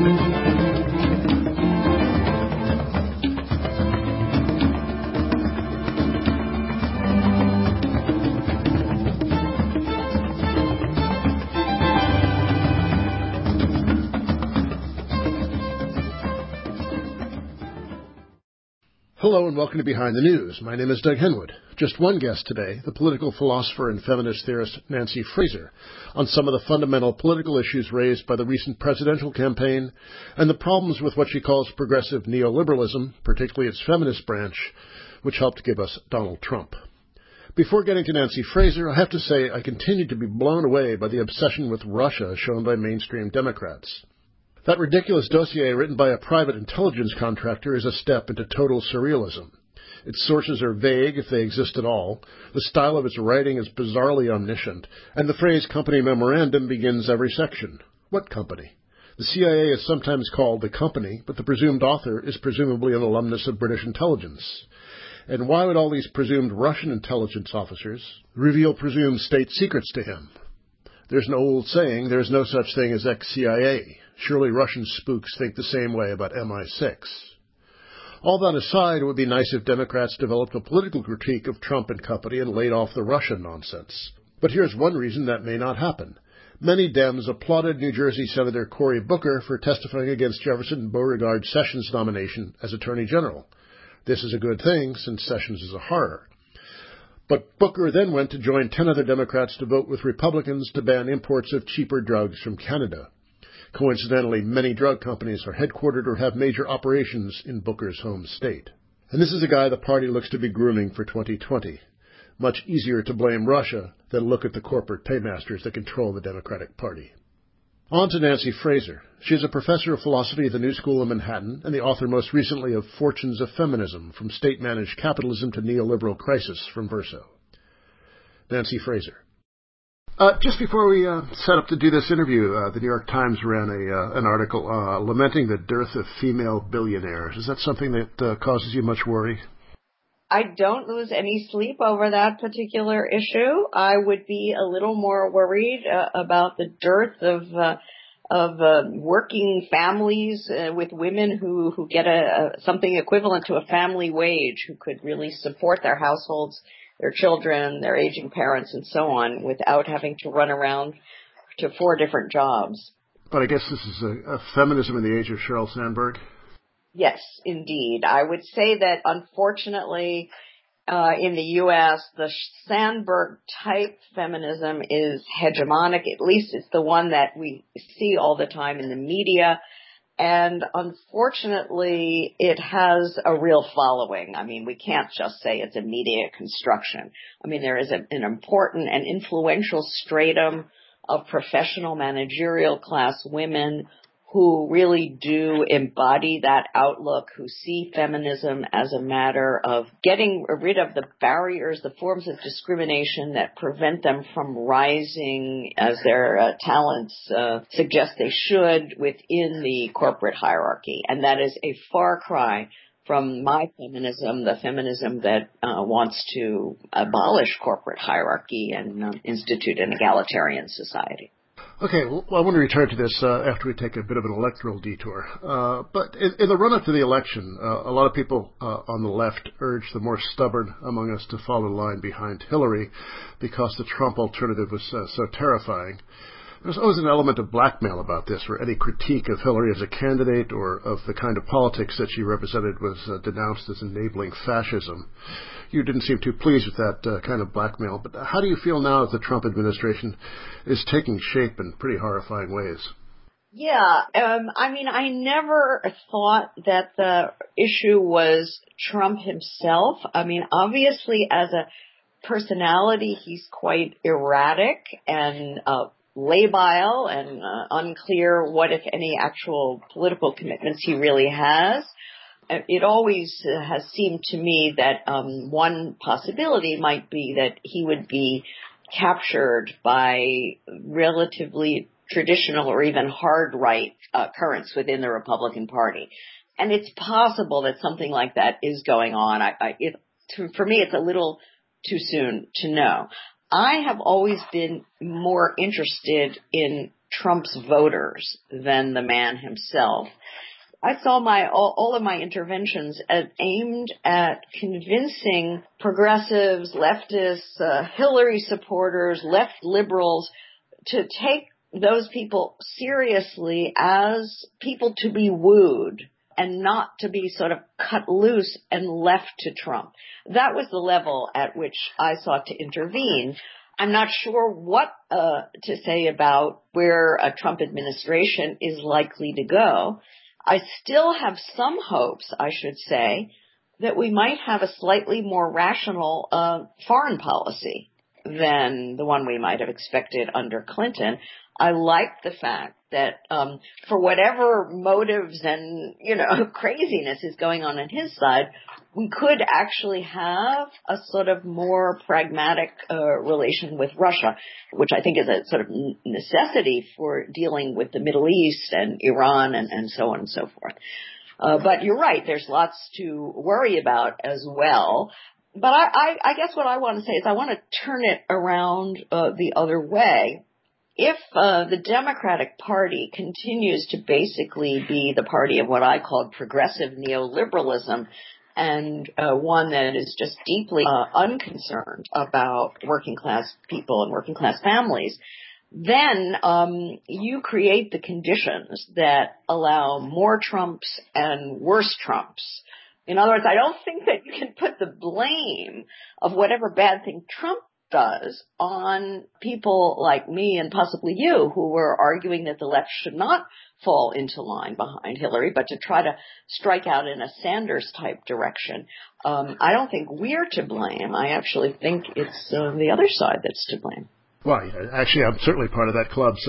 Hello and welcome to Behind the News. My name is Doug Henwood. Just one guest today, the political philosopher and feminist theorist Nancy Fraser, on some of the fundamental political issues raised by the recent presidential campaign and the problems with what she calls progressive neoliberalism, particularly its feminist branch, which helped give us Donald Trump. Before getting to Nancy Fraser, I have to say I continue to be blown away by the obsession with Russia shown by mainstream Democrats. That ridiculous dossier written by a private intelligence contractor is a step into total surrealism. Its sources are vague, if they exist at all. The style of its writing is bizarrely omniscient, and the phrase company memorandum begins every section. What company? The CIA is sometimes called the company, but the presumed author is presumably an alumnus of British intelligence. And why would all these presumed Russian intelligence officers reveal presumed state secrets to him? There's an old saying, there's no such thing as ex-CIA. Surely Russian spooks think the same way about MI6. All that aside, it would be nice if Democrats developed a political critique of Trump and company and laid off the Russian nonsense. But here's one reason that may not happen. Many Dems applauded New Jersey Senator Cory Booker for testifying against Jefferson Beauregard Sessions' nomination as Attorney General. This is a good thing, since Sessions is a horror. But Booker then went to join 10 other Democrats to vote with Republicans to ban imports of cheaper drugs from Canada. Coincidentally, many drug companies are headquartered or have major operations in Booker's home state. And this is a guy the party looks to be grooming for 2020. Much easier to blame Russia than look at the corporate paymasters that control the Democratic Party. On to Nancy Fraser. She is a professor of philosophy at the New School of Manhattan and the author most recently of Fortunes of Feminism, From State-Managed Capitalism to Neoliberal Crisis from Verso. Nancy Fraser. Just before we set up to do this interview, the New York Times ran an article lamenting the dearth of female billionaires. Is that something that causes you much worry? I don't lose any sleep over that particular issue. I would be a little more worried about the dearth of working families with women who get something equivalent to a family wage, who could really support their households, their children, their aging parents, and so on, without having to run around to 4 different jobs. But I guess this is a feminism in the age of Sheryl Sandberg? Yes, indeed. I would say that, unfortunately, in the U.S., the Sandberg-type feminism is hegemonic. At least it's the one that we see all the time in the media. And unfortunately, it has a real following. I mean, we can't just say it's a media construction. I mean, there is an important and influential stratum of professional managerial class women who really do embody that outlook, who see feminism as a matter of getting rid of the barriers, the forms of discrimination that prevent them from rising as their talents suggest they should within the corporate hierarchy. And that is a far cry from my feminism, the feminism that wants to abolish corporate hierarchy and institute an egalitarian society. Okay, well, I want to return to this after we take a bit of an electoral detour. But in the run-up to the election, a lot of people on the left urged the more stubborn among us to follow the line behind Hillary because the Trump alternative was so terrifying. There's always an element of blackmail about this, where any critique of Hillary as a candidate or of the kind of politics that she represented was denounced as enabling fascism. You didn't seem too pleased with that kind of blackmail, but how do you feel now that the Trump administration is taking shape in pretty horrifying ways? Yeah, I mean, I never thought that the issue was Trump himself. I mean, obviously, as a personality, he's quite erratic and labile and unclear what, if any, actual political commitments he really has. It always has seemed to me that one possibility might be that he would be captured by relatively traditional or even hard right currents within the Republican Party. And it's possible that something like that is going on. For me, it's a little too soon to know. I have always been more interested in Trump's voters than the man himself. I saw all of my interventions aimed at convincing progressives, leftists, Hillary supporters, left liberals to take those people seriously as people to be wooed and not to be sort of cut loose and left to Trump. That was the level at which I sought to intervene. I'm not sure what to say about where a Trump administration is likely to go. I still have some hopes, I should say, that we might have a slightly more rational foreign policy than the one we might have expected under Clinton. I like the fact that for whatever motives and, craziness is going on his side, we could actually have a sort of more pragmatic relation with Russia, which I think is a sort of necessity for dealing with the Middle East and Iran and so on and so forth. But you're right, there's lots to worry about as well. But I guess what I want to say is I want to turn it around the other way. If the Democratic Party continues to basically be the party of what I called progressive neoliberalism, and one that is just deeply unconcerned about working class people and working class families, then you create the conditions that allow more Trumps and worse Trumps. In other words, I don't think that you can put the blame of whatever bad thing Trump does on people like me and possibly you who were arguing that the left should not fall into line behind Hillary, but to try to strike out in a Sanders-type direction. I don't think we're to blame. I actually think it's the other side that's to blame. Well, actually, I'm certainly part of that club, so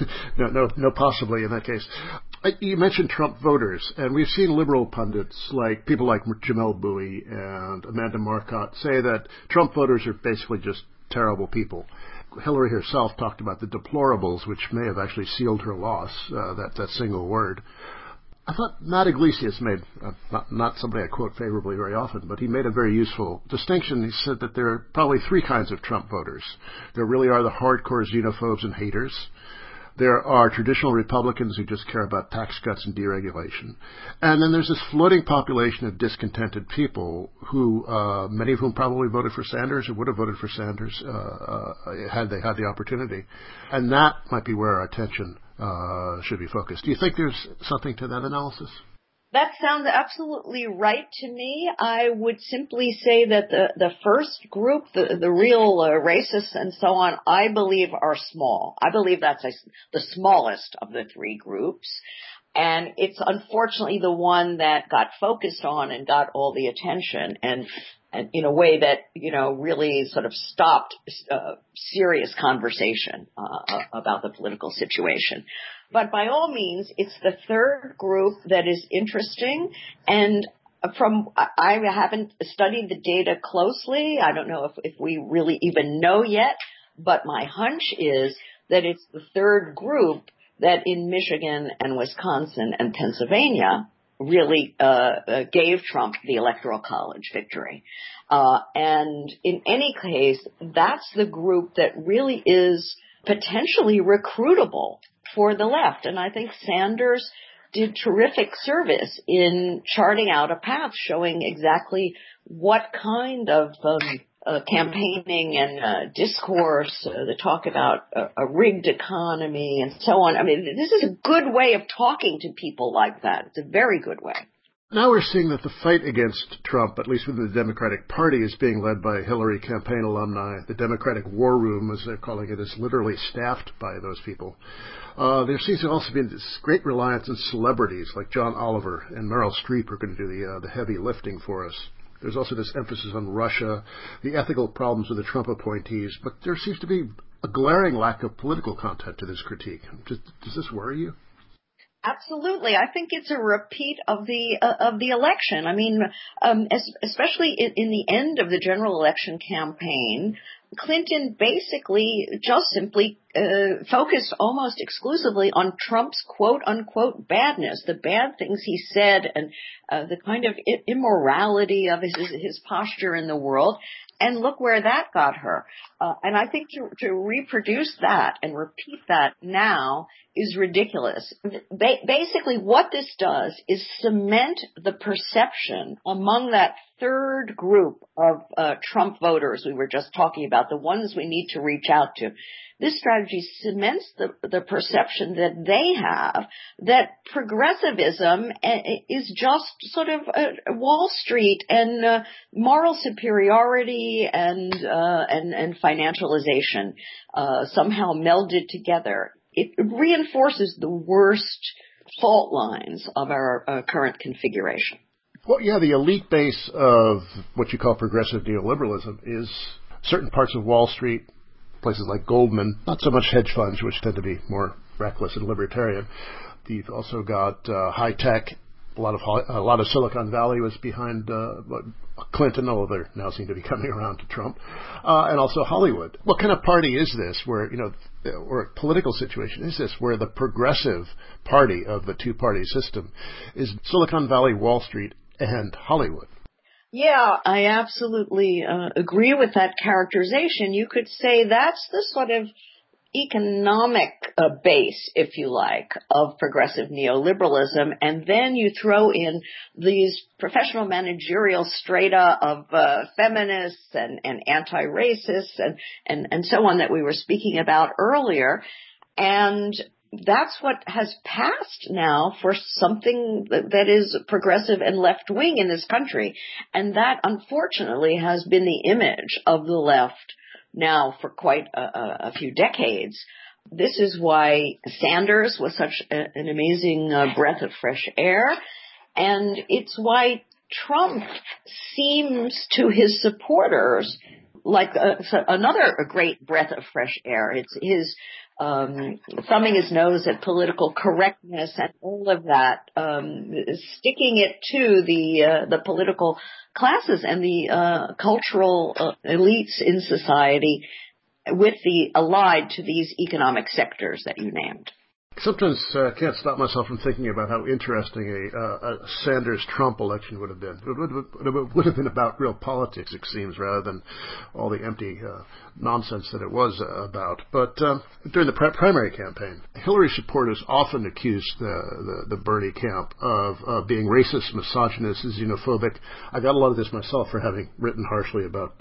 no, possibly in that case. You mentioned Trump voters, and we've seen liberal pundits, like people like Jamel Bouie and Amanda Marcotte, say that Trump voters are basically just terrible people. Hillary herself talked about the deplorables, which may have actually sealed her loss, that single word. I thought Matt Iglesias made, not somebody I quote favorably very often, but he made a very useful distinction. He said that there are probably three kinds of Trump voters. There really are the hardcore xenophobes and haters. There are traditional Republicans who just care about tax cuts and deregulation. And then there's this floating population of discontented people who, many of whom probably voted for Sanders or would have voted for Sanders had they had the opportunity. And that might be where our attention should be focused. Do you think there's something to that analysis? That sounds absolutely right to me. I would simply say that the first group, the real racists and so on, I believe are small. I believe that's the smallest of the three groups. And it's unfortunately the one that got focused on and got all the attention and in a way that, really sort of stopped serious conversation about the political situation. But by all means, it's the third group that is interesting. And I haven't studied the data closely. I don't know if we really even know yet. But my hunch is that it's the third group that in Michigan and Wisconsin and Pennsylvania really gave Trump the Electoral College victory. And in any case, that's the group that really is potentially recruitable for the left. And I think Sanders did terrific service in charting out a path showing exactly what kind of campaigning and discourse, the talk about a rigged economy and so on. I mean, this is a good way of talking to people like that. It's a very good way. Now we're seeing that the fight against Trump, at least within the Democratic Party, is being led by Hillary campaign alumni. The Democratic War Room, as they're calling it, is literally staffed by those people. There seems to also be this great reliance on celebrities like John Oliver and Meryl Streep are going to do the heavy lifting for us. There's also this emphasis on Russia, the ethical problems with the Trump appointees, but there seems to be a glaring lack of political content to this critique. Does this worry you? Absolutely. I think it's a repeat of the election. I mean, especially in the end of the general election campaign, Clinton basically just simply focused almost exclusively on Trump's quote-unquote badness, the bad things he said and the kind of immorality of his posture in the world. And look where that got her. And I think to reproduce that and repeat that now is ridiculous. Basically, what this does is cement the perception among that third group of Trump voters we were just talking about, the ones we need to reach out to. This strategy cements the perception that they have that progressivism is just sort of Wall Street and moral superiority and financialization somehow melded together. It reinforces the worst fault lines of our current configuration. Well, yeah, the elite base of what you call progressive neoliberalism is certain parts of Wall Street, places like Goldman, not so much hedge funds, which tend to be more reckless and libertarian. You've also got high tech. A lot of Silicon Valley was behind Clinton, although they now seem to be coming around to Trump, and also Hollywood. What kind of party is this where, or a political situation is this where the progressive party of the two-party system is Silicon Valley, Wall Street, and Hollywood? Yeah, I absolutely agree with that characterization. You could say that's the sort of economic base, if you like, of progressive neoliberalism, and then you throw in these professional managerial strata of feminists and anti-racists and so on that we were speaking about earlier, and that's what has passed now for something that is progressive and left-wing in this country, and that unfortunately has been the image of the left now for quite a few decades. This is why Sanders was such an amazing breath of fresh air, and it's why Trump seems to his supporters like another great breath of fresh air. It's his thumbing his nose at political correctness and all of that, sticking it to the political classes and the cultural elites in society with the allied to these economic sectors that you named. Sometimes I can't stop myself from thinking about how interesting a Sanders-Trump election would have been. It would have been about real politics, it seems, rather than all the empty nonsense that it was about. But during the primary campaign, Hillary supporters often accused the Bernie camp of being racist, misogynist, xenophobic. I got a lot of this myself for having written harshly about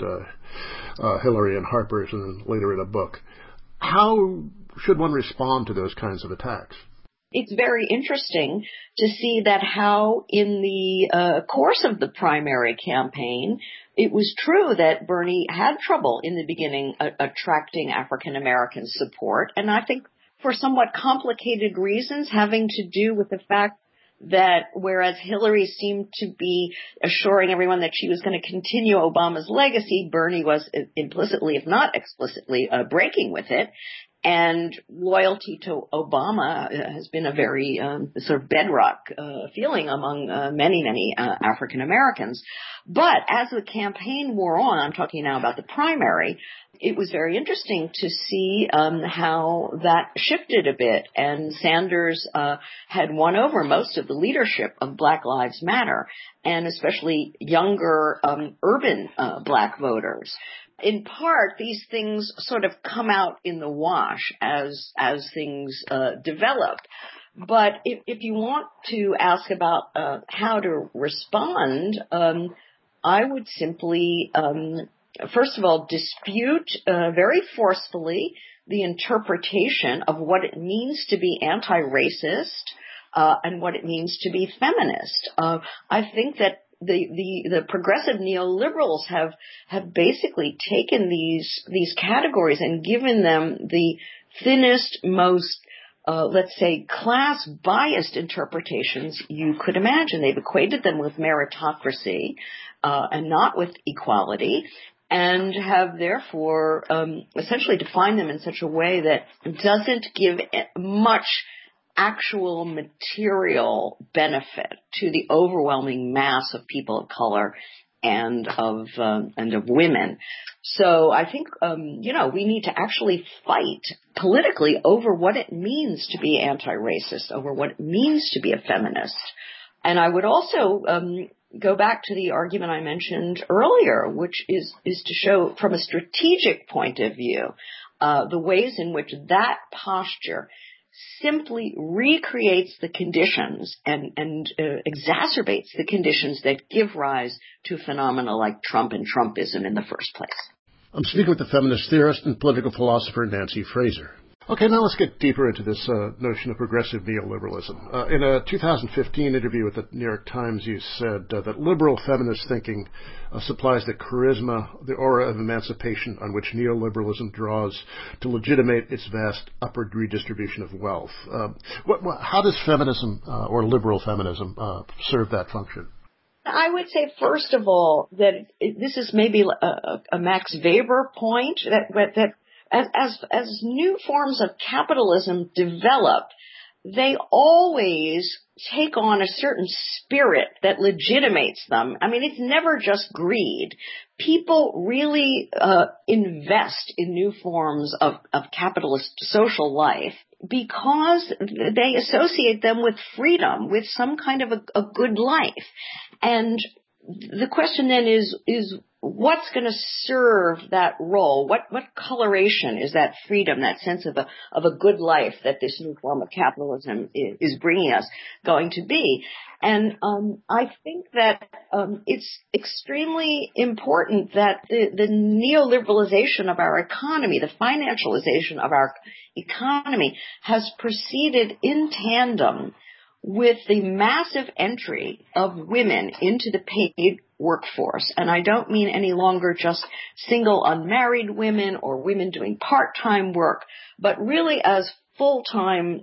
Hillary and Harper's and then later in a book. How should one respond to those kinds of attacks? It's very interesting to see that how in the course of the primary campaign, it was true that Bernie had trouble in the beginning attracting African American support, and I think for somewhat complicated reasons having to do with the fact that whereas Hillary seemed to be assuring everyone that she was going to continue Obama's legacy, Bernie was implicitly, if not explicitly, breaking with it. And loyalty to Obama has been a very sort of bedrock feeling among many African Americans. But as the campaign wore on, I'm talking now about the primary, it was very interesting to see how that shifted a bit. And Sanders had won over most of the leadership of Black Lives Matter, and especially younger urban Black voters. In part, these things sort of come out in the wash as things develop. But if you want to ask about how to respond, I would simply, first of all, dispute very forcefully the interpretation of what it means to be anti-racist and what it means to be feminist. I think that the progressive neoliberals have basically taken these categories and given them the thinnest, most let's say class-biased interpretations you could imagine. They've equated them with meritocracy and not with equality, and have therefore essentially defined them in such a way that doesn't give much actual material benefit to the overwhelming mass of people of color and of women. So I think, we need to actually fight politically over what it means to be anti-racist, over what it means to be a feminist. And I would also go back to the argument I mentioned earlier, which is to show from a strategic point of view the ways in which that posture simply recreates the conditions and exacerbates the conditions that give rise to phenomena like Trump and Trumpism in the first place. I'm speaking with the feminist theorist and political philosopher Nancy Fraser. Okay, now let's get deeper into this notion of progressive neoliberalism. In a 2015 interview with the New York Times, you said that liberal feminist thinking supplies the charisma, the aura of emancipation on which neoliberalism draws to legitimate its vast upward redistribution of wealth. How does feminism or liberal feminism serve that function? I would say, first of all, that this is maybe a Max Weber point, that as new forms of capitalism develop, they always take on a certain spirit that legitimates them. I mean, it's never just greed. People really invest in new forms of capitalist social life because they associate them with freedom, with some kind of a good life. And the question then is what's going to serve that role? What coloration is that freedom, that sense of a good life that this new form of capitalism is bringing us going to be? And I think that it's extremely important that the neoliberalization of our economy, the financialization of our economy, has proceeded in tandem with the massive entry of women into the paid workforce. And I don't mean any longer just single unmarried women or women doing part-time work, but really as full-time,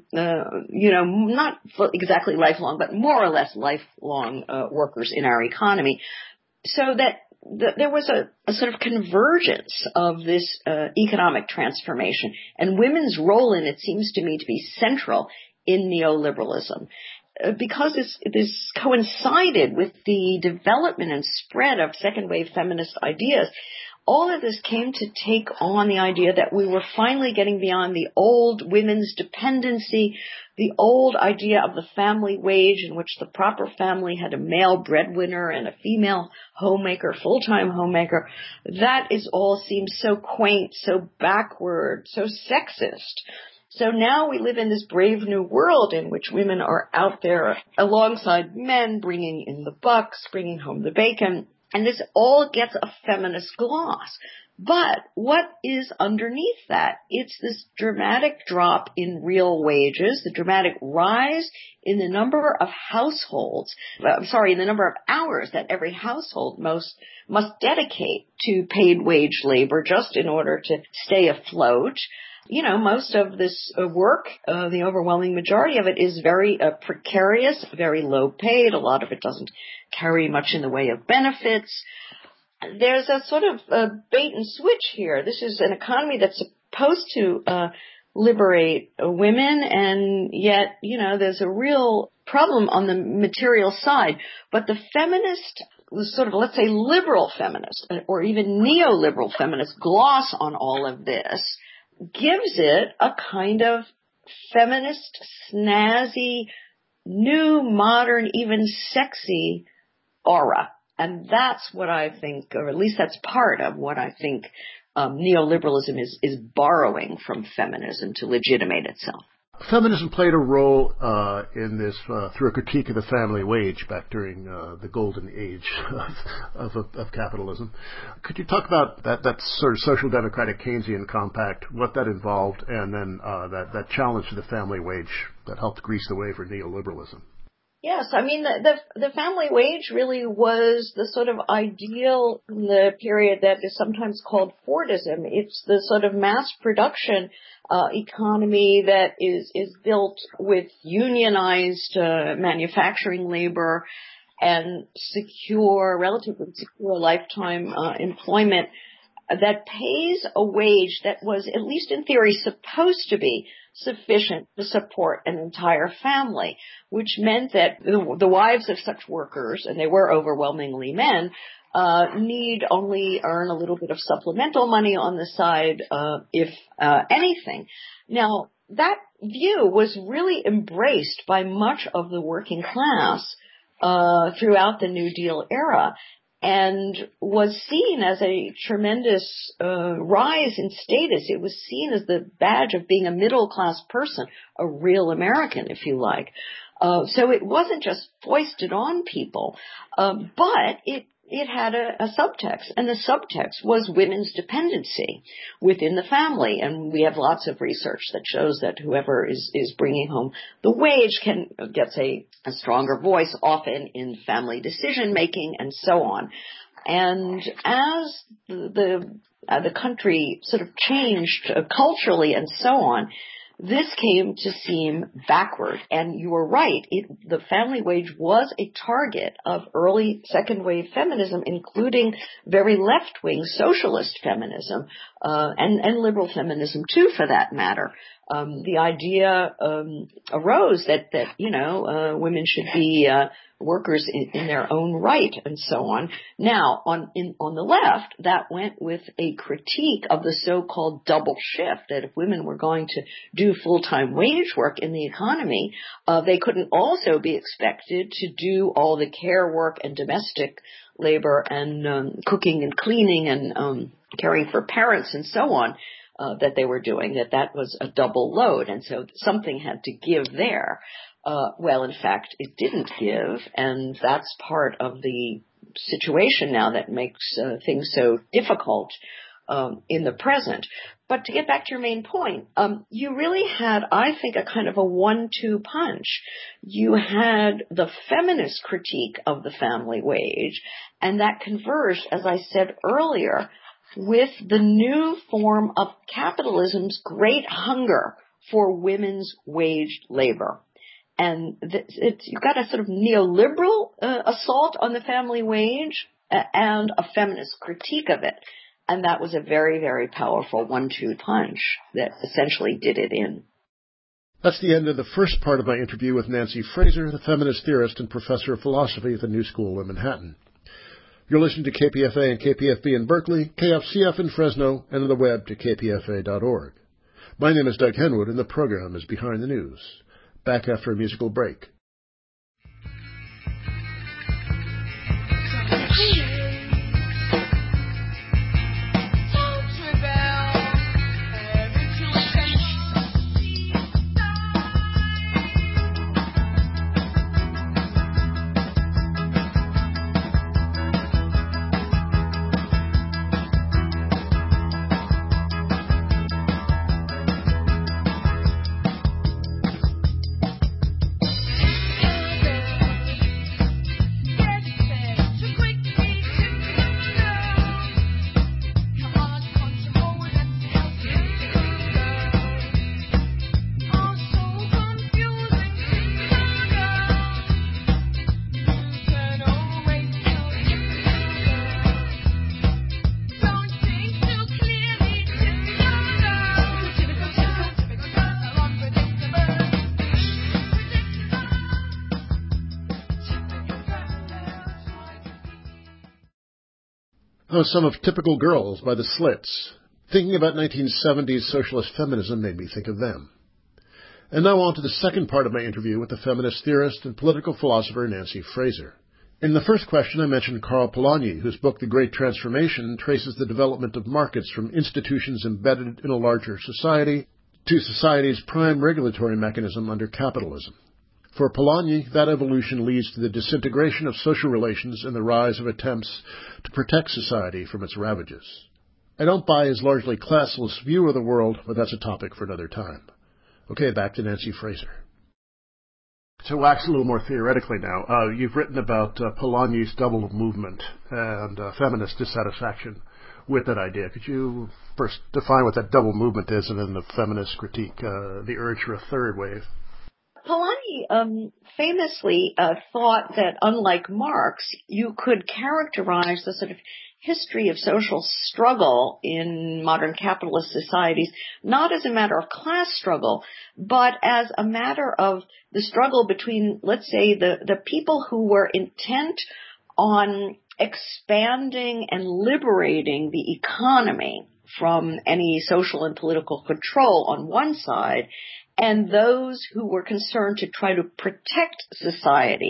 not exactly lifelong, but more or less lifelong workers in our economy. So that there was a sort of convergence of this economic transformation, and women's role in it seems to me to be central in neoliberalism. Because this coincided with the development and spread of second wave feminist ideas, all of this came to take on the idea that we were finally getting beyond the old women's dependency, the old idea of the family wage in which the proper family had a male breadwinner and a female homemaker, full-time homemaker. That is all seems so quaint, so backward, so sexist. So now we live in this brave new world in which women are out there alongside men, bringing in the bucks, bringing home the bacon, and this all gets a feminist gloss. But what is underneath that? It's this dramatic drop in real wages, the dramatic rise in the number of in the number of hours that every household must dedicate to paid wage labor just in order to stay afloat. You know, most of this work, the overwhelming majority of it is very precarious, very low paid. A lot of it doesn't carry much in the way of benefits. There's a sort of bait and switch here. This is an economy that's supposed to liberate women, and yet, there's a real problem on the material side. But the feminist, sort of, let's say, liberal feminist, or even neoliberal feminist gloss on all of this gives it a kind of feminist, snazzy, new, modern, even sexy aura. And that's what I think, or at least that's part of what I think neoliberalism is borrowing from feminism to legitimate itself. Feminism played a role in this through a critique of the family wage back during the golden age of capitalism. Could you talk about that sort of social democratic Keynesian compact, what that involved, and then that challenge to the family wage that helped grease the way for neoliberalism? Yes, I mean, the family wage really was the sort of ideal in the period that is sometimes called Fordism. It's the sort of mass production economy that is built with unionized manufacturing labor and relatively secure lifetime employment that pays a wage that was, at least in theory, supposed to be sufficient to support an entire family, which meant that the wives of such workers, and they were overwhelmingly men, need only earn a little bit of supplemental money on the side, if anything. Now, that view was really embraced by much of the working class throughout the New Deal era, and was seen as a tremendous rise in status. It was seen as the badge of being a middle-class person, a real American, if you like. So it wasn't just foisted on people, but it had a subtext, and the subtext was women's dependency within the family. And we have lots of research that shows that whoever is bringing home the wage gets a stronger voice, often in family decision making and so on. And as the country sort of changed culturally and so on, this came to seem backward. And you were right. The family wage was a target of early second wave feminism, including very left-wing socialist feminism, and liberal feminism too, for that matter. The idea arose that women should be workers in their own right and so on. Now, on the left, that went with a critique of the so-called double shift, that if women were going to do full-time wage work in the economy, they couldn't also be expected to do all the care work and domestic labor and cooking and cleaning and caring for parents and so on that they were doing, that was a double load. And so something had to give there. Well, in fact, it didn't give, and that's part of the situation now that makes things so difficult in the present. But to get back to your main point, you really had, I think, a kind of a 1-2 punch. You had the feminist critique of the family wage, and that converged, as I said earlier, with the new form of capitalism's great hunger for women's waged labor. And you've got a sort of neoliberal assault on the family wage and a feminist critique of it. And that was a very, very powerful 1-2 punch that essentially did it in. That's the end of the first part of my interview with Nancy Fraser, the feminist theorist and professor of philosophy at the New School in Manhattan. You're listening to KPFA and KPFB in Berkeley, KFCF in Fresno, and on the web to kpfa.org. My name is Doug Henwood, and the program is Behind the News. Back after a musical break. How some of Typical Girls by the Slits. Thinking about 1970s socialist feminism made me think of them. And now on to the second part of my interview with the feminist theorist and political philosopher Nancy Fraser. In the first question, I mentioned Karl Polanyi, whose book The Great Transformation traces the development of markets from institutions embedded in a larger society to society's prime regulatory mechanism under capitalism. For Polanyi, that evolution leads to the disintegration of social relations and the rise of attempts to protect society from its ravages. I don't buy his largely classless view of the world, but that's a topic for another time. Okay, back to Nancy Fraser. To wax a little more theoretically now, you've written about Polanyi's double movement and feminist dissatisfaction with that idea. Could you first define what that double movement is and then the feminist critique, the urge for a third wave? Polanyi famously thought that, unlike Marx, you could characterize the sort of history of social struggle in modern capitalist societies not as a matter of class struggle, but as a matter of the struggle between, let's say, the people who were intent on expanding and liberating the economy from any social and political control on one side, and those who were concerned to try to protect society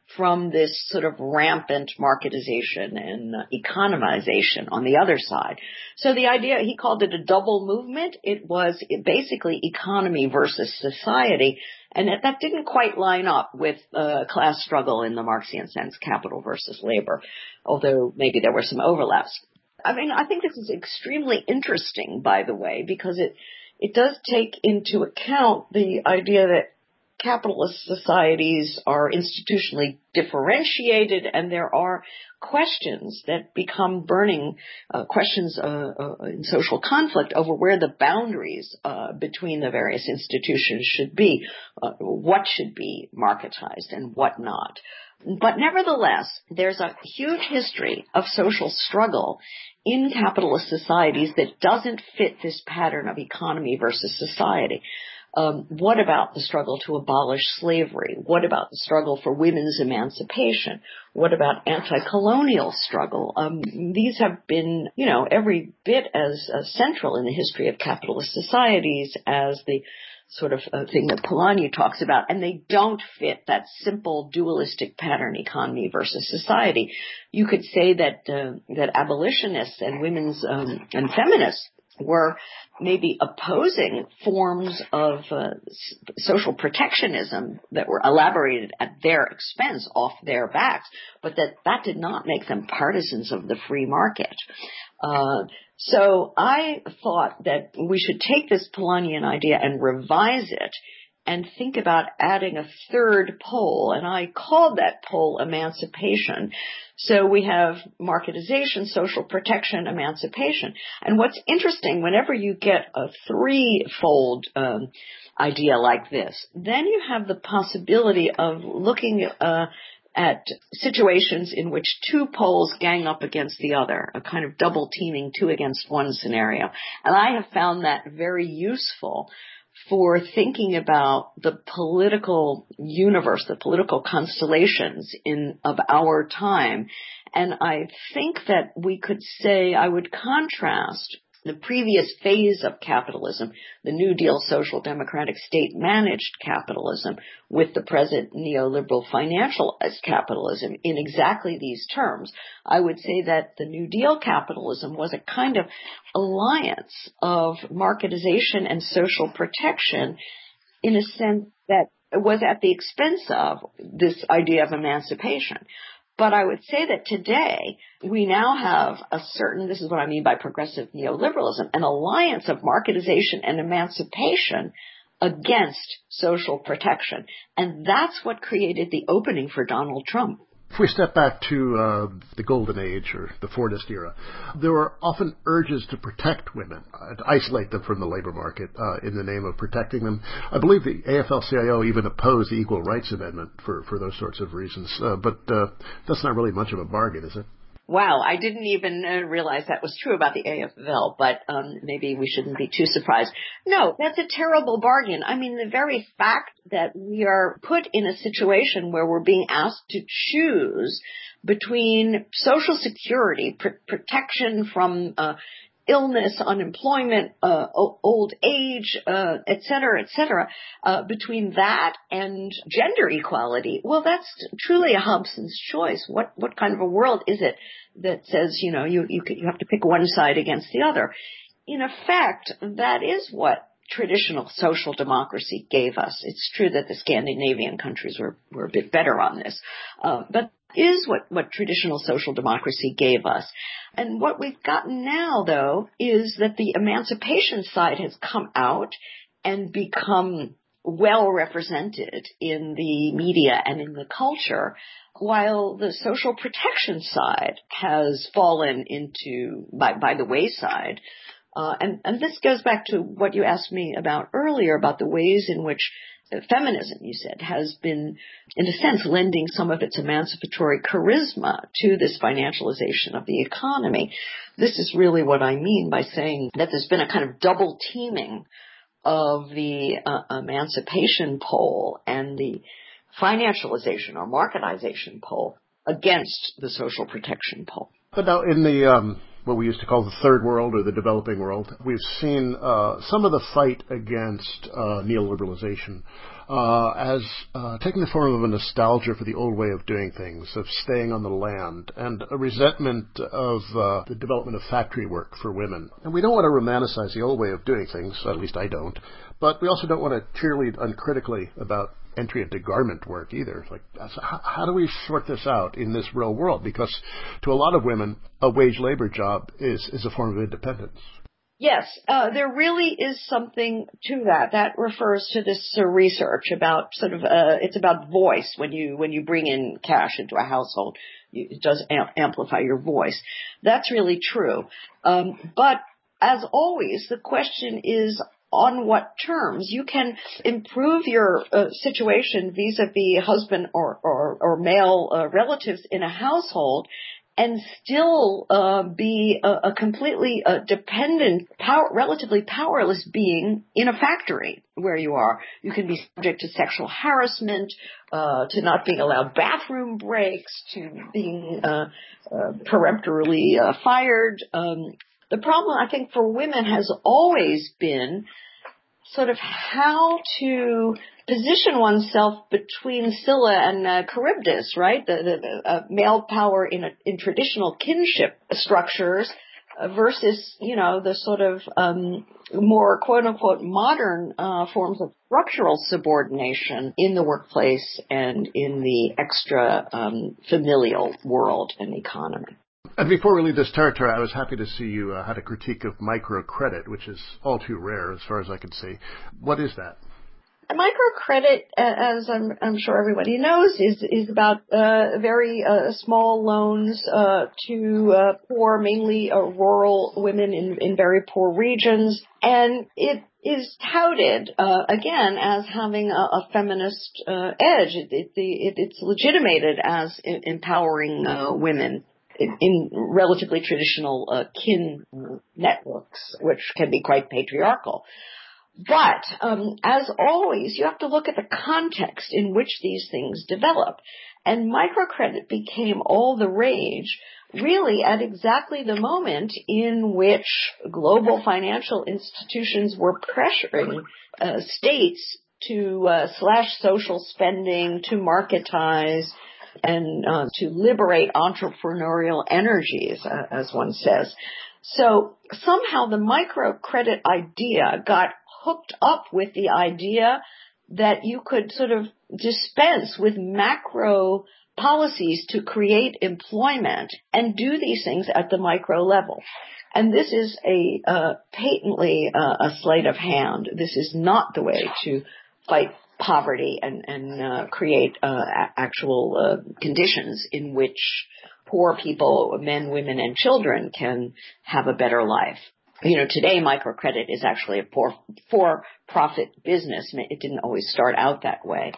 from this sort of rampant marketization and economization on the other side. So the idea, he called it a double movement. It was basically economy versus society, and that didn't quite line up with class struggle in the Marxian sense, capital versus labor, although maybe there were some overlaps. I mean, I think this is extremely interesting, by the way, because it does take into account the idea that capitalist societies are institutionally differentiated, and there are questions that become burning questions in social conflict over where the boundaries between the various institutions should be, what should be marketized and what not. But nevertheless, there's a huge history of social struggle in capitalist societies that doesn't fit this pattern of economy versus society. What about the struggle to abolish slavery? What about the struggle for women's emancipation? What about anti-colonial struggle? These have been, every bit as central in the history of capitalist societies as the sort of thing that Polanyi talks about, and they don't fit that simple dualistic pattern, economy versus society. You could say that abolitionists and women's and feminists were maybe opposing forms of social protectionism that were elaborated at their expense, off their backs, but that did not make them partisans of the free market. So I thought that we should take this Polanyian idea and revise it and think about adding a third pole, and I called that pole emancipation. So we have marketization, social protection, emancipation. And what's interesting, whenever you get a threefold idea like this, then you have the possibility of looking at situations in which two poles gang up against the other, a kind of double teaming, two against one scenario. And I have found that very useful for thinking about the political universe, the political constellations of our time. And I think that we could say, I would contrast the previous phase of capitalism, the New Deal social democratic state-managed capitalism, with the present neoliberal financialized capitalism in exactly these terms. I would say that the New Deal capitalism was a kind of alliance of marketization and social protection in a sense that was at the expense of this idea of emancipation. But I would say that today we now have this is what I mean by progressive neoliberalism, an alliance of marketization and emancipation against social protection. And that's what created the opening for Donald Trump. If we step back to the Golden Age or the Fordist era, there were often urges to protect women, to isolate them from the labor market in the name of protecting them. I believe the AFL-CIO even opposed the Equal Rights Amendment for those sorts of reasons. But that's not really much of a bargain, is it? Wow, I didn't even realize that was true about the AFL, but maybe we shouldn't be too surprised. No, that's a terrible bargain. I mean, the very fact that we are put in a situation where we're being asked to choose between Social Security, protection from illness, unemployment, old age, et cetera, between that and gender equality. Well, that's truly a Hobson's choice. What kind of a world is it that says, you have to pick one side against the other? In effect, that is what traditional social democracy gave us. It's true that the Scandinavian countries were a bit better on this, but is what traditional social democracy gave us. And what we've gotten now, though, is that the emancipation side has come out and become well represented in the media and in the culture, while the social protection side has fallen by the wayside. And this goes back to what you asked me about earlier, about the ways in which feminism, you said, has been, in a sense, lending some of its emancipatory charisma to this financialization of the economy. This is really what I mean by saying that there's been a kind of double teaming of the emancipation pole and the financialization or marketization pole against the social protection pole. But now in the what we used to call the third world or the developing world, we've seen some of the fight against neoliberalization as taking the form of a nostalgia for the old way of doing things, of staying on the land, and a resentment of the development of factory work for women. And we don't want to romanticize the old way of doing things, at least I don't, but we also don't want to cheerlead uncritically about entry into garment work either. Like, how do we sort this out in this real world? Because to a lot of women, a wage labor job is a form of independence. Yes, there really is something to that. That refers to this research about sort of, it's about voice. When you bring in cash into a household, it does amplify your voice. That's really true. But as always, the question is, on what terms? You can improve your situation vis-a-vis husband or male relatives in a household and still be a completely dependent, relatively powerless being in a factory where you are. You can be subject to sexual harassment, to not being allowed bathroom breaks, to being peremptorily fired. The problem, I think, for women has always been sort of how to position oneself between Scylla and Charybdis, right? The male power in traditional kinship structures versus, the sort of more quote-unquote modern forms of structural subordination in the workplace and in the extra familial world and economy. And before we leave this territory, I was happy to see you had a critique of microcredit, which is all too rare as far as I can see. What is that? Microcredit, as I'm sure everybody knows, is about very small loans to poor, mainly rural women in very poor regions, and it is touted again as having a feminist edge. It's legitimated as empowering women in relatively traditional kin networks, which can be quite patriarchal. But as always, you have to look at the context in which these things develop. And microcredit became all the rage really at exactly the moment in which global financial institutions were pressuring states to slash social spending, to marketize, and to liberate entrepreneurial energies, as one says. So somehow the microcredit idea got hooked up with the idea that you could sort of dispense with macro policies to create employment and do these things at the micro level. And this is patently a sleight of hand. This is not the way to fight poverty and create actual conditions in which poor people, men, women, and children can have a better life. Today microcredit is actually a for-profit business. It didn't always start out that way.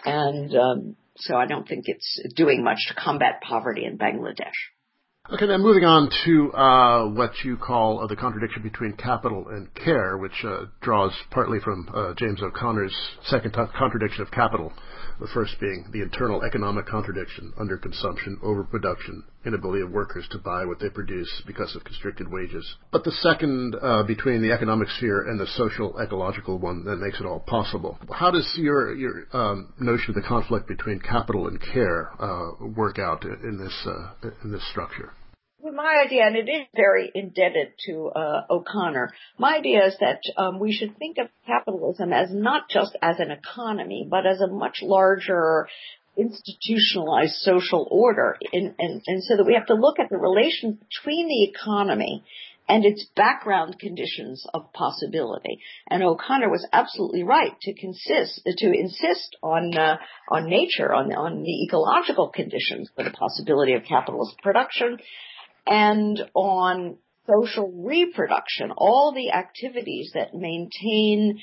And so I don't think it's doing much to combat poverty in Bangladesh. Okay, now moving on to what you call the contradiction between capital and care, which draws partly from James O'Connor's second contradiction of capital, the first being the internal economic contradiction, underconsumption, overproduction, inability of workers to buy what they produce because of constricted wages. But the second between the economic sphere and the social ecological one that makes it all possible. How does your notion of the conflict between capital and care work out in this structure? My idea, and it is very indebted to O'Connor, my idea is that we should think of capitalism as not just as an economy, but as a much larger institutionalized social order. And so that we have to look at the relation between the economy and its background conditions of possibility. And O'Connor was absolutely right to insist on nature, on the ecological conditions for the possibility of capitalist production, and on social reproduction, all the activities that maintain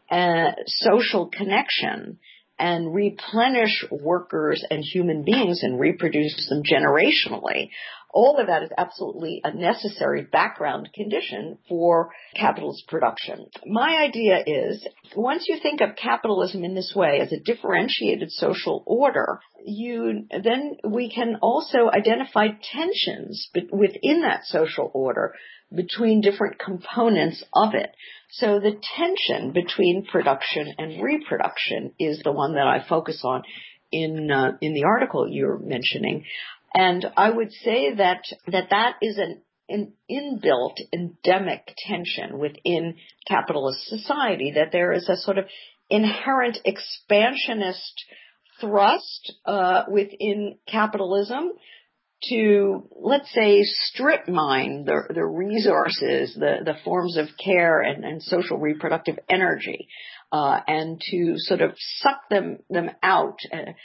social connection and replenish workers and human beings and reproduce them generationally All of that is absolutely a necessary background condition for capitalist production. My idea is, once you think of capitalism in this way as a differentiated social order, then we can also identify tensions within that social order between different components of it. So the tension between production and reproduction is the one that I focus on in the article you're mentioning. And I would say that is an inbuilt endemic tension within capitalist society, that there is a sort of inherent expansionist thrust within capitalism to, let's say, strip mine the resources, the forms of care and social reproductive energy, and to sort of suck them out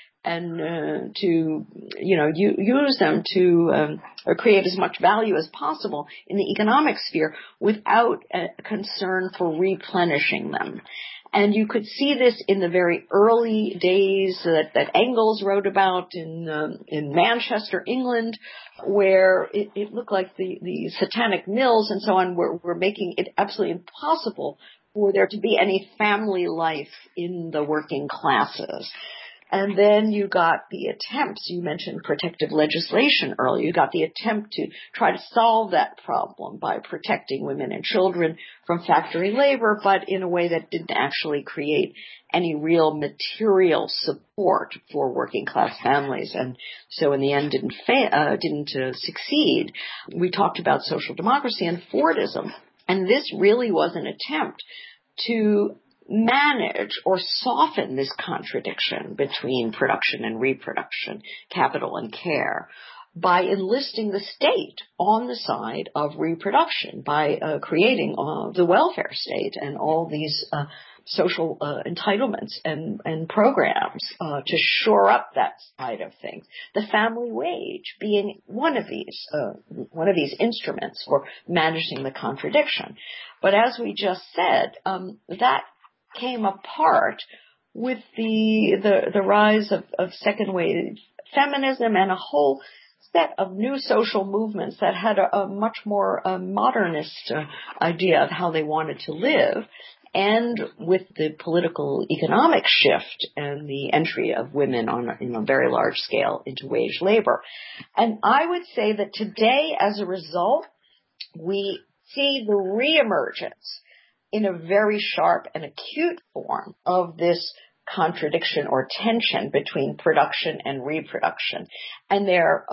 and to, use them to create as much value as possible in the economic sphere without a concern for replenishing them. And you could see this in the very early days that Engels wrote about in Manchester, England, where it looked like the satanic mills and so on were making it absolutely impossible for there to be any family life in the working classes. And then you got the attempts, you mentioned protective legislation earlier, you got the attempt to try to solve that problem by protecting women and children from factory labor, but in a way that didn't actually create any real material support for working class families. And so in the end didn't succeed. We talked about social democracy and Fordism, and this really was an attempt to manage or soften this contradiction between production and reproduction, capital and care, by enlisting the state on the side of reproduction, by creating the welfare state and all these social entitlements and programs to shore up that side of things. The family wage being one of these instruments for managing the contradiction. But as we just said, that came apart with the rise of second wave feminism and a whole set of new social movements that had a much more modernist idea of how they wanted to live, and with the political economic shift and the entry of women on a very large scale into wage labor. And I would say that today, as a result, we see the reemergence in a very sharp and acute form of this contradiction or tension between production and reproduction. And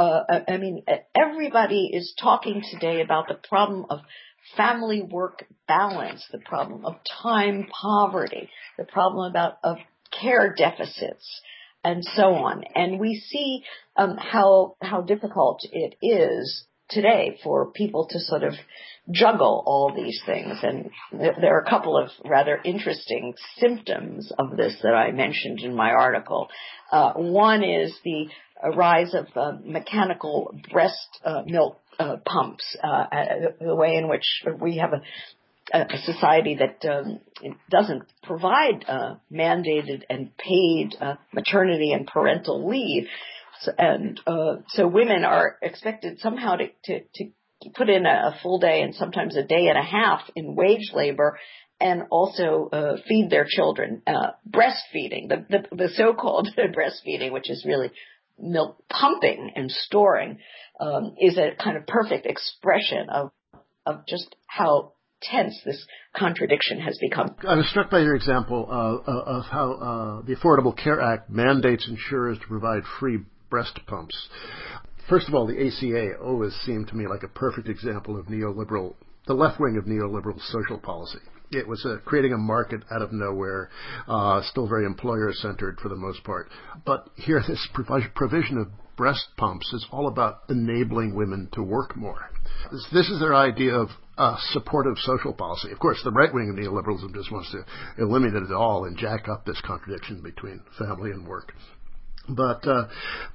everybody is talking today about the problem of family-work balance, the problem of time poverty, the problem of care deficits, and so on. And we see how difficult it is today for people to sort of juggle all these things. And there are a couple of rather interesting symptoms of this that I mentioned in my article. One is the rise of mechanical breast milk pumps, the way in which we have a society that doesn't provide mandated and paid maternity and parental leave. So women are expected somehow to put in a full day and sometimes a day and a half in wage labor and also feed their children. Breastfeeding, the so-called breastfeeding, which is really milk pumping and storing, is a kind of perfect expression of just how tense this contradiction has become. I was struck by your example of how the Affordable Care Act mandates insurers to provide free breast pumps. First of all, the ACA always seemed to me like a perfect example of the left wing of neoliberal social policy. It was creating a market out of nowhere, still very employer-centered for the most part. But here, this provision of breast pumps is all about enabling women to work more. This is their idea of supportive social policy. Of course, the right wing of neoliberalism just wants to eliminate it all and jack up this contradiction between family and work. But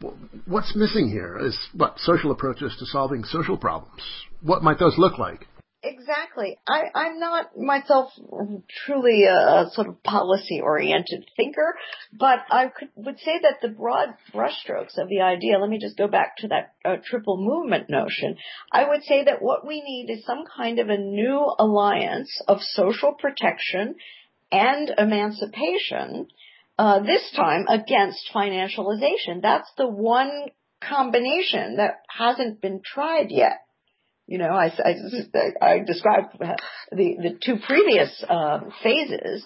what's missing here is social approaches to solving social problems. What might those look like? Exactly. I'm not myself truly a sort of policy-oriented thinker, but would say that the broad brushstrokes of the idea, let me just go back to that triple movement notion. I would say that what we need is some kind of a new alliance of social protection and emancipation, this time against financialization. That's the one combination that hasn't been tried yet. You know, I described the two previous phases.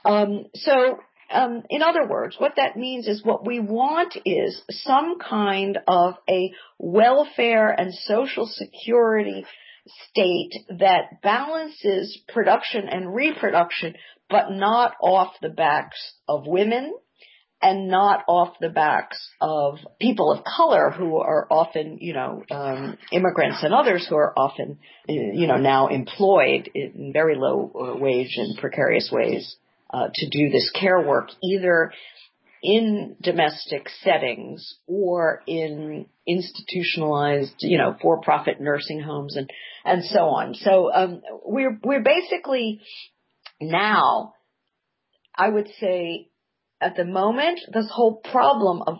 In other words, what that means is what we want is some kind of a welfare and social security state that balances production and reproduction, but not off the backs of women, and not off the backs of people of color who are often, immigrants and others who are often, now employed in very low wage and precarious ways to do this care work, either in domestic settings or in institutionalized, for-profit nursing homes and so on. So we're basically now, I would say, at the moment, this whole problem of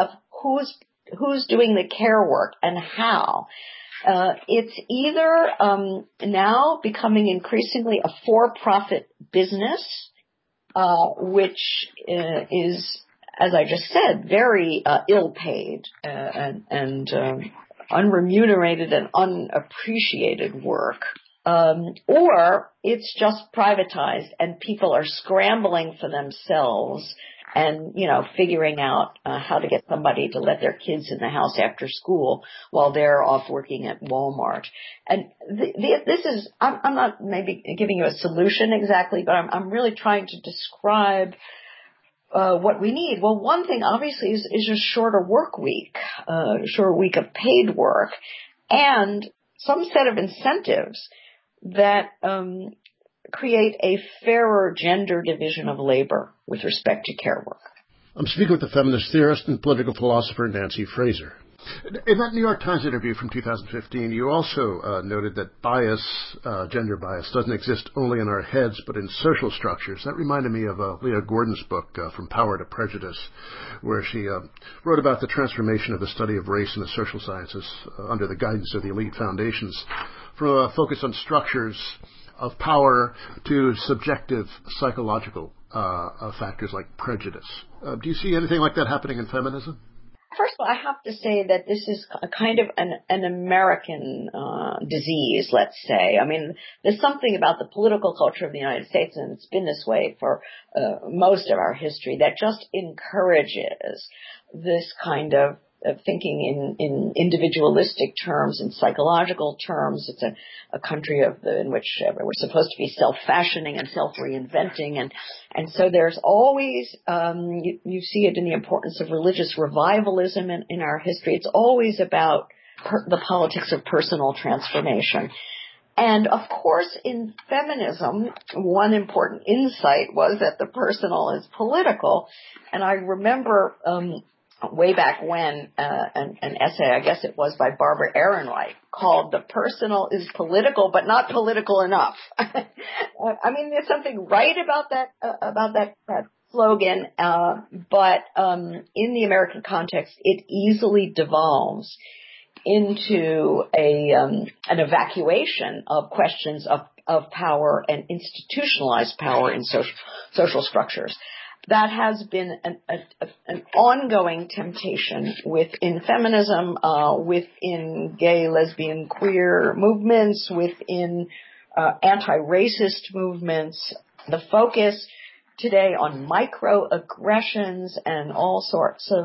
who's doing the care work and how, it's either now becoming increasingly a for-profit business, which is, as I just said, very ill-paid and unremunerated and unappreciated work. Or it's just privatized and people are scrambling for themselves and, figuring out how to get somebody to let their kids in the house after school while they're off working at Walmart. And this is, I'm not maybe giving you a solution exactly, but I'm really trying to describe what we need. Well, one thing obviously is a shorter work week of paid work and some set of incentives that create a fairer gender division of labor with respect to care work. I'm speaking with the feminist theorist and political philosopher Nancy Fraser. In that New York Times interview from 2015, you also noted that gender bias, doesn't exist only in our heads, but in social structures. That reminded me of Leah Gordon's book, From Power to Prejudice, where she wrote about the transformation of the study of race in the social sciences under the guidance of the elite foundations, from a focus on structures of power to subjective psychological factors like prejudice. Do you see anything like that happening in feminism? First of all, I have to say that this is a kind of an American disease, let's say. I mean, there's something about the political culture of the United States, and it's been this way for most of our history, that just encourages this kind of thinking in individualistic terms, in psychological terms. It's a country in which we're supposed to be self-fashioning and self-reinventing, and so there's always you see it in the importance of religious revivalism in our history. It's always about the politics of personal transformation. And of course, in feminism, one important insight was that the personal is political. And I remember way back when, an essay, I guess it was by Barbara Ehrenreich, called "The Personal is Political, but Not Political Enough." I mean, there's something right about that slogan, but in the American context, it easily devolves into an evacuation of questions of power and institutionalized power in social structures. That has been an ongoing temptation within feminism, within gay, lesbian, queer movements, within anti-racist movements. The focus today on microaggressions and all sorts of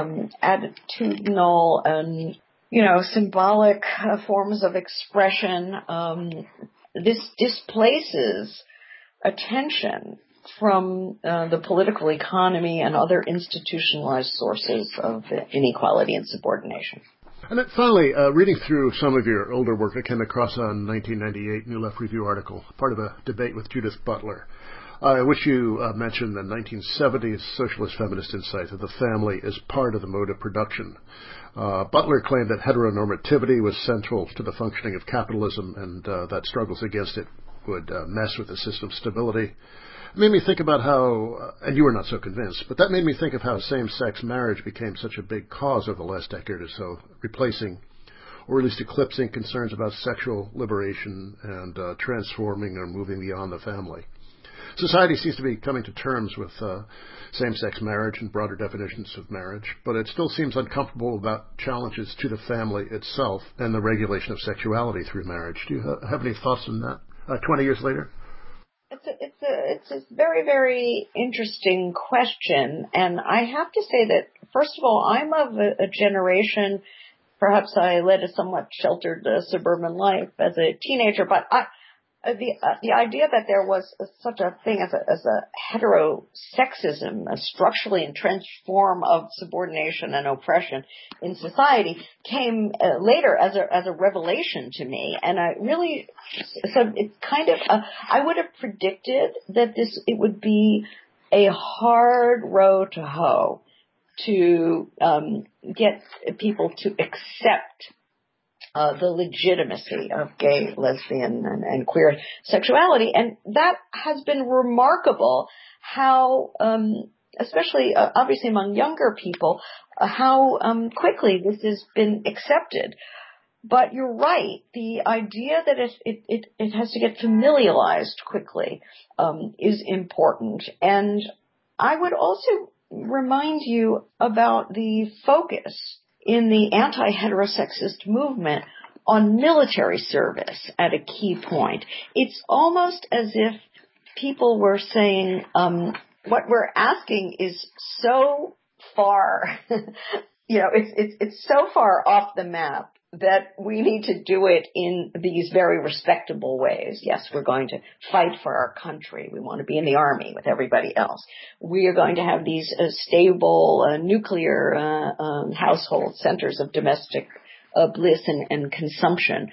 attitudinal and symbolic forms of expression. This displaces attention from the political economy and other institutionalized sources of inequality and subordination. And then finally, reading through some of your older work, I came across a 1998 New Left Review article, part of a debate with Judith Butler, which you mentioned the 1970s socialist feminist insight that the family is part of the mode of production. Butler claimed that heteronormativity was central to the functioning of capitalism, and that struggles against it would mess with the system's stability. It made me think about how, and you were not so convinced, but that made me think of how same-sex marriage became such a big cause over the last decade or so, replacing, or at least eclipsing, concerns about sexual liberation and transforming or moving beyond the family. Society seems to be coming to terms with same-sex marriage and broader definitions of marriage, but it still seems uncomfortable about challenges to the family itself and the regulation of sexuality through marriage. Do you have any thoughts on that 20 years later? It's a very, very interesting question. And I have to say that, first of all, I'm of a generation, perhaps I led a somewhat sheltered suburban life as a teenager, but the idea that there was such a thing as a heterosexism, a structurally entrenched form of subordination and oppression in society, came later as a revelation to me. And it's kind of I would have predicted that it would be a hard row to hoe to get people to accept the legitimacy of gay, lesbian, and queer sexuality. And that has been remarkable how, especially obviously among younger people, how quickly this has been accepted. But you're right, the idea that it has to get familialized quickly is important. And I would also remind you about the focus in the anti-heterosexist movement on military service at a key point. It's almost as if people were saying, what we're asking is so far, it's so far off the map that we need to do it in these very respectable ways. Yes, we're going to fight for our country. We want to be in the army with everybody else. We are going to have these stable nuclear household centers of domestic bliss and consumption.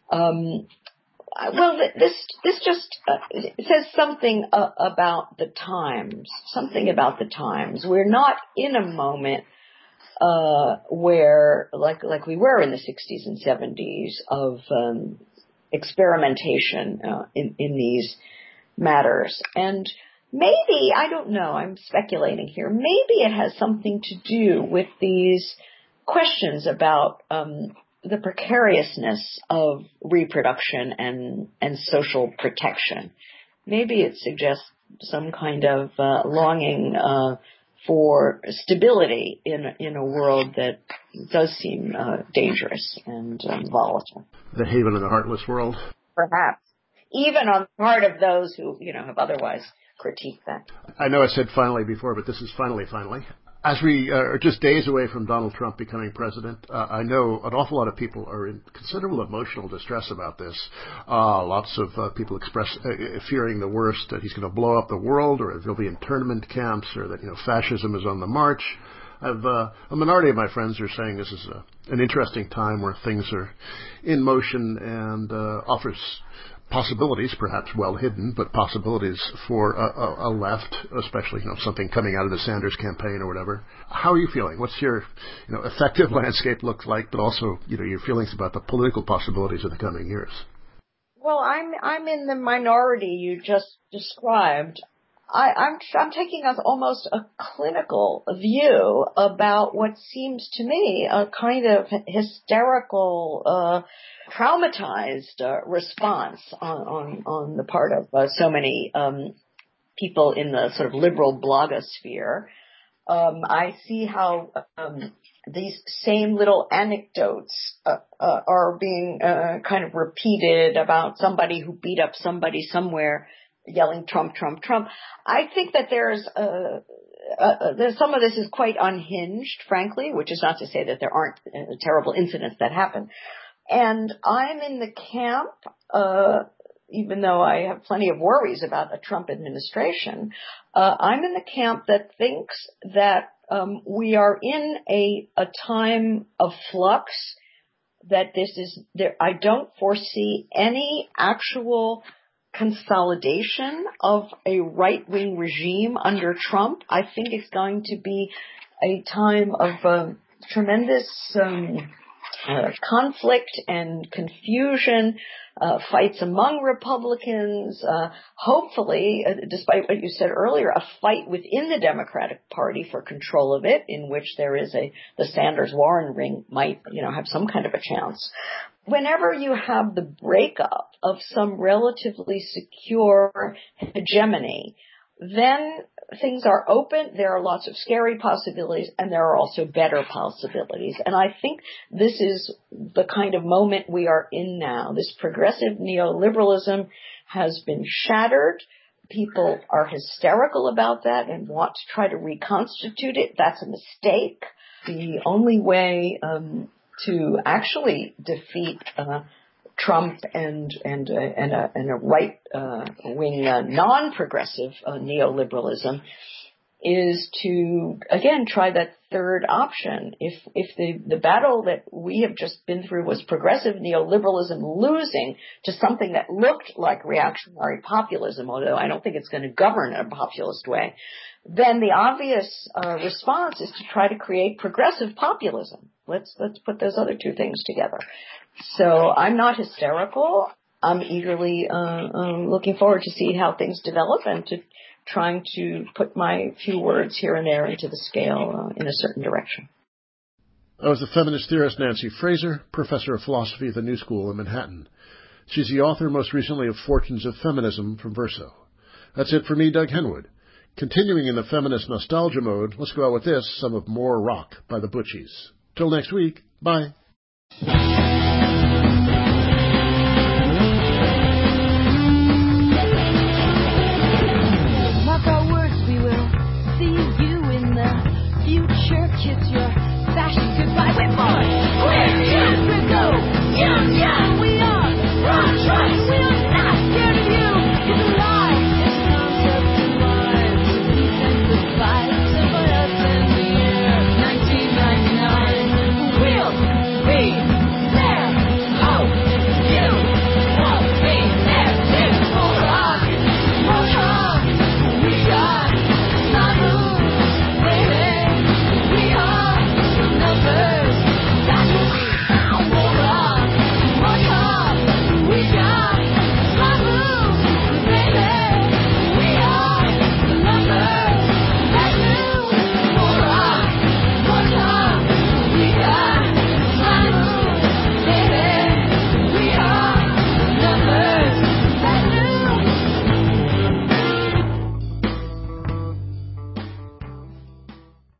This just says something about the times. We're not in a moment where, like we were in the 60s and 70s, of experimentation in these matters. And maybe, I don't know, I'm speculating here, maybe it has something to do with these questions about the precariousness of reproduction and social protection. Maybe it suggests some kind of longing for stability in a world that does seem dangerous and volatile. The haven of the heartless world. Perhaps. Even on the part of those who, have otherwise critiqued that. I know I said finally before, but this is finally. As we are just days away from Donald Trump becoming president, I know an awful lot of people are in considerable emotional distress about this. Lots of people express fearing the worst, that he's going to blow up the world, or there'll be internment camps, or that fascism is on the march. A minority of my friends are saying this is an interesting time where things are in motion and offers possibilities, perhaps well hidden, but possibilities for a left, especially something coming out of the Sanders campaign or whatever. How are you feeling? What's your effective landscape look like, but also your feelings about the political possibilities of the coming years? Well, I'm in the minority you just described. I'm taking almost a clinical view about what seems to me a kind of hysterical, traumatized response on the part of so many people in the sort of liberal blogosphere. I see how these same little anecdotes are being kind of repeated about somebody who beat up somebody somewhere, yelling Trump, Trump, Trump. I think that there's some of this is quite unhinged, frankly, which is not to say that there aren't terrible incidents that happen. And I'm in the camp, even though I have plenty of worries about a Trump administration, I'm in the camp that thinks that we are in a time of flux, that I don't foresee any actual consolidation of a right-wing regime under Trump. I think it's going to be a time of tremendous conflict and confusion, fights among Republicans, hopefully, despite what you said earlier, a fight within the Democratic Party for control of it, in which there is the Sanders-Warren ring might, have some kind of a chance. Whenever you have the breakup of some relatively secure hegemony, then things are open, there are lots of scary possibilities, and there are also better possibilities. And I think this is the kind of moment we are in now. This progressive neoliberalism has been shattered. People are hysterical about that and want to try to reconstitute it. That's a mistake. The only way to actually defeat Trump and a right-wing non-progressive neoliberalism is to, again, try that third option. If the battle that we have just been through was progressive neoliberalism losing to something that looked like reactionary populism, although I don't think it's going to govern in a populist way, then the obvious response is to try to create progressive populism. Let's put those other two things together. So I'm not hysterical. I'm eagerly looking forward to see how things develop and to trying to put my few words here and there into the scale in a certain direction. That was the feminist theorist Nancy Fraser, professor of philosophy at the New School in Manhattan. She's the author most recently of Fortunes of Feminism from Verso. That's it for me, Doug Henwood. Continuing in the feminist nostalgia mode, let's go out with this, some of More Rock by the Butchies. Till next week, bye.